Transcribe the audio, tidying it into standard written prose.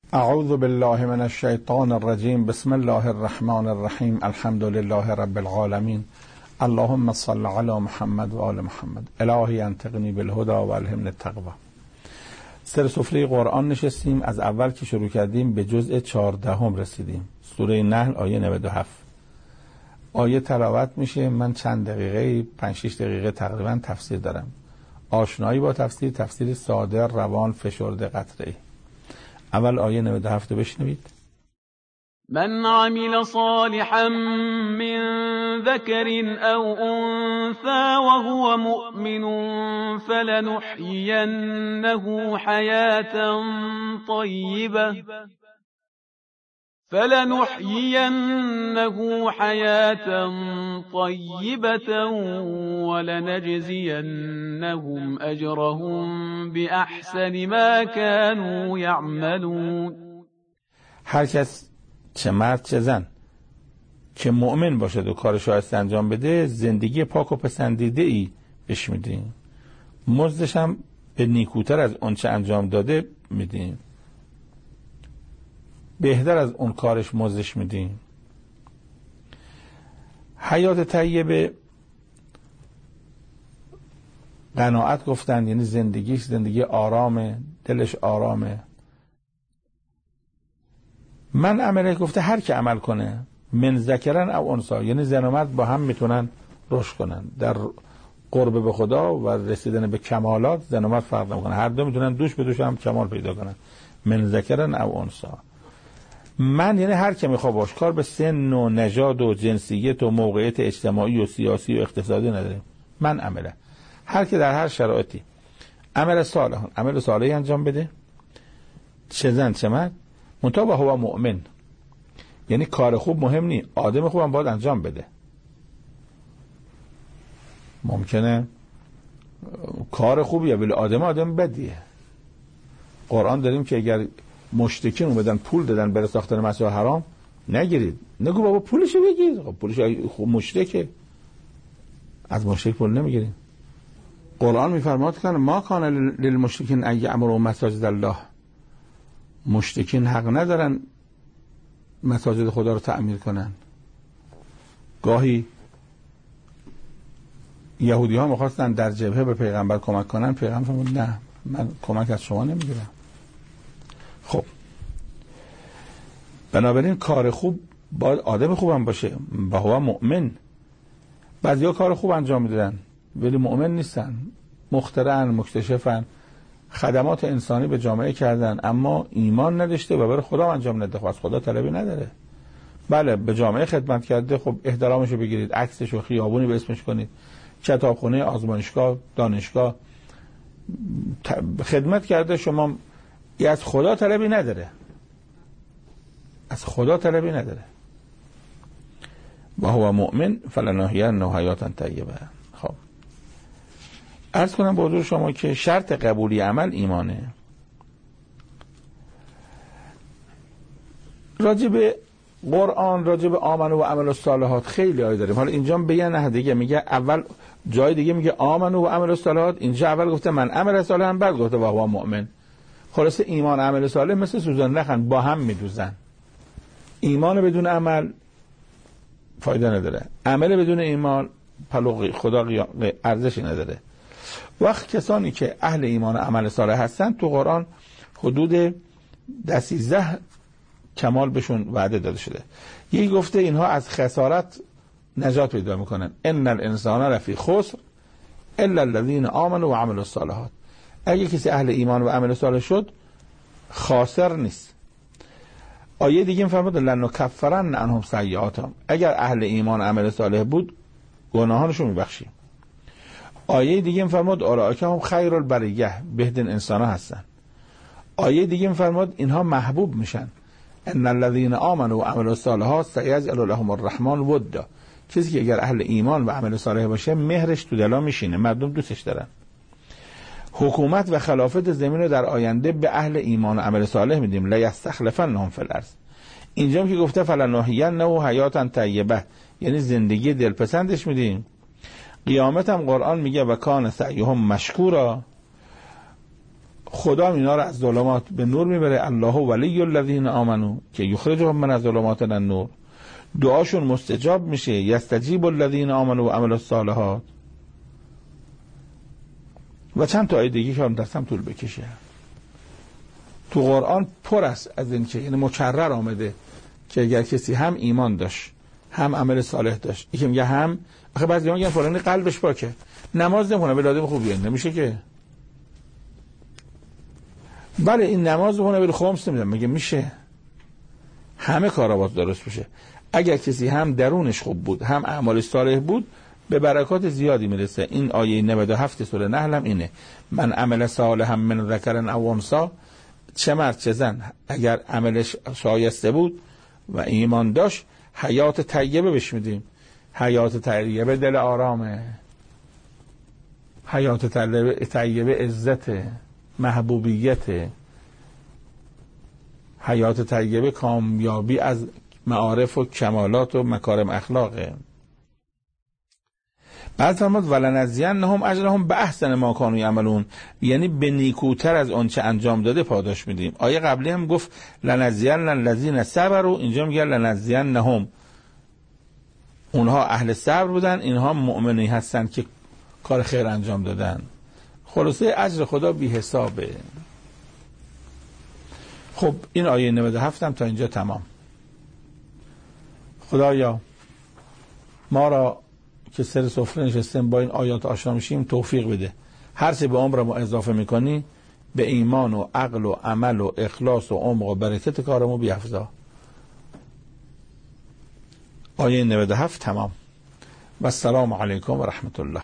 اعوذ بالله من الشیطان الرجیم. بسم الله الرحمن الرحیم. الحمد لله رب العالمین. اللهم صل علی محمد و آل محمد. الهی انطقنی بالهدى و الهمنی التقوی. سر سفره قرآن نشستیم. از اول که شروع کردیم به جزء 14 رسیدیم. سوره نحل آیه 97. آیه تلاوت میشه. من چند دقیقه 5-6 دقیقه تقریبا تفسیر دارم. آشنایی با تفسیر ساده، روان، فشرده، قطعی. اول آیه 97 بشنوید. من عمل صالحا من ذكر أو أنثى وهو مؤمن فلنحيينه حياة طيبة ولنجزينهم أجرهم بأحسن ما كانوا يعملون. هر کس، چه مرد چه زن، که مؤمن باشد و کار شایسته انجام بده، زندگی پاک و پسندیده ای بهش میدیم. مزدش هم به نیکوتر از اون چه انجام داده میدیم. بهتر از اون کارش مزدش میدیم. حیات طیبه قناعت گفتن، یعنی زندگی آرامه، دلش آرامه. من عمله گفته هر که عمل کنه، من ذکرن او انثی، یعنی زن و مرد با هم میتونن رشد کنن در قرب به خدا و رسیدن به کمالات. زن و مرد فرق نمیکنه، هر دو میتونن دوش به دوش هم کمال پیدا کنن. من ذکرن او انثی. من یعنی هر که میخواد باش، کار به سن و نژاد و جنسیت و موقعیت اجتماعی و سیاسی و اقتصادی نداریم. من عمله هر که در هر شرایطی عمل صالحی انجام بده، چه زن چه مرد، منتها با هو مؤمن، یعنی کار خوب مهم نی، آدم خوب هم باید انجام بده. ممکنه کار خوبیه ولی آدم بدیه. قرآن داریم که اگر مشتکین اومدن پول دادن برای ساختن مسجد حرام، نگیرید، نگو بابا پولشو بگیر. خب پولش مشتکه، از مشتک پول نمیگیرید. قرآن میفرماد که ما کان للمشرکین ان یعمروا مساجد الله. مشتکین حق ندارن مساجد خدا رو تعمیر کنن. گاهی یهودی ها میخواستن در جبهه به پیغمبر کمک کنن، پیغمبر فرمود نه، من کمک از شما نمیگیرم. خب بنابراین کار خوب باید آدم خوبم باشه. و هو مؤمن. بعضیا کار خوب انجام میدن ولی مؤمن نیستن، مخترعن، مکتشفن، خدمات انسانی به جامعه کردن اما ایمان نداشته و برای خدا انجام نده، از خدا طلبی نداره. بله به جامعه خدمت کرده، خب احترامشو بگیرید، عکسشو خیابونی به اسمش کنید، کتابخونه، آزمایشگاه، دانشگاه خدمت کرده، شما از خدا طلبی نداره، از خدا طلبی نداره. و هو مؤمن فلنحیینه حیاة طیبه. خب عرض کنم به حضور شما که شرط قبولی عمل ایمانه. راجب قرآن، راجب آمن و عمل الصالحات خیلی آیه داریم. حالا اینجا به یه نحو دیگه میگه، اول جای دیگه میگه آمن و عمل الصالحات، اینجا اول گفته من عمل صالحا، بعد گفته و هو مؤمن. خلاصه ایمان عمل صالح مثل سوزن نخن، با هم میدوزن. ایمان بدون عمل فایده نداره، عمل بدون ایمان پلو خدا ارزشی نداره. وقت کسانی که اهل ایمان و عمل صالح هستن تو قرآن حدود 13 کمال بهشون وعده داده شده. یکی گفته اینها از خسارت نجات پیدا میکنن. ان الانسان لفی خسر الا الذين آمنوا و عملوا الصالحات. اگه کسی اهل ایمان و عمل صالح شد خاسر نیست. آیه دیگه میفرماد لنکفرن عنهم سیئاتهم. اگر اهل ایمان و عمل صالح بود گناهانشو میبخشیم. آیه دیگه میفرماد اولئک هم خیر البریه، بهترین انسان ها هستن. آیه دیگه میفرماد اینها محبوب میشن. ان الذين آمنوا و عملوا الصالحات سيجعل لهم الرحمن ودا. کسی که اگر اهل ایمان و عمل صالح باشه مهرش تو دلا میشینه، مردم دوستش دارن. حکومت و خلافت زمین رو در آینده به اهل ایمان و عمل صالح میدیم. لا یستخلفنهم فی الارض. اینجا که گفته فلنحیینه حیاة طیبه، یعنی زندگی دلپسندش میدیم. قیامت هم قرآن میگه و کان سعیهم مشکورا. خدا اینا رو از ظلمات به نور میبره. الله ولی الذین آمنو که یخرجهم من الظلمات الی النور. دعاشون مستجاب میشه. یستجیب الذین آمنو و عملوا الصالحات. و چند تا آیه دیگه که هم دستم طول بکشه. تو قرآن پر است از این که، یعنی مکرر آمده که اگر کسی هم ایمان داشت هم عمل صالح داشت، یکی میگه هم، آخه بعضی میگن فلانی قلبش پاکه نماز نمیخونه ولی آدم خوبیه، نمیشه که. بله این نماز بخونه ولی خمس نمیدن، میگه میشه. همه کارا باید درست بشه. اگر کسی هم درونش خوب بود هم اعمالش صالح بود به برکات زیادی میرسه. این آیه 97 سوره نحل هم اینه: من عمل صالحا من ذکر او انثی، چه مرد چه زن اگر عملش شایسته بود و ایمان داشت حیات طیبه بهش میدیم. حیات طیبه دل آرامه، حیات طیبه عزت، محبوبیت، حیات طیبه کامیابی از معارف و کمالات و مکارم اخلاقه. بعد فرمود ولنجزینهم اجرهم باحسن ما کانوا یعملون، یعنی به نیکوتر از آن چه انجام داده پاداش میدیم. آیه قبلی هم گفت لنجزین الذین صبروا، اینجا میگه لنجزینهم، اونها اهل صبر بودن، اینها مؤمنی هستن که کار خیر انجام دادن. خلاصه اجر خدا بی حسابه. خب این آیه 97 هم تا اینجا تمام. خدایا ما را که سر سفره نشستیم با این آیات آشنا میشیم توفیق بده. هر چه به عمرمو اضافه میکنی به ایمان و عقل و عمل و اخلاص و عمق و برکت کارمو بیافزا. آیه 97 تمام. و السلام علیکم و رحمت الله.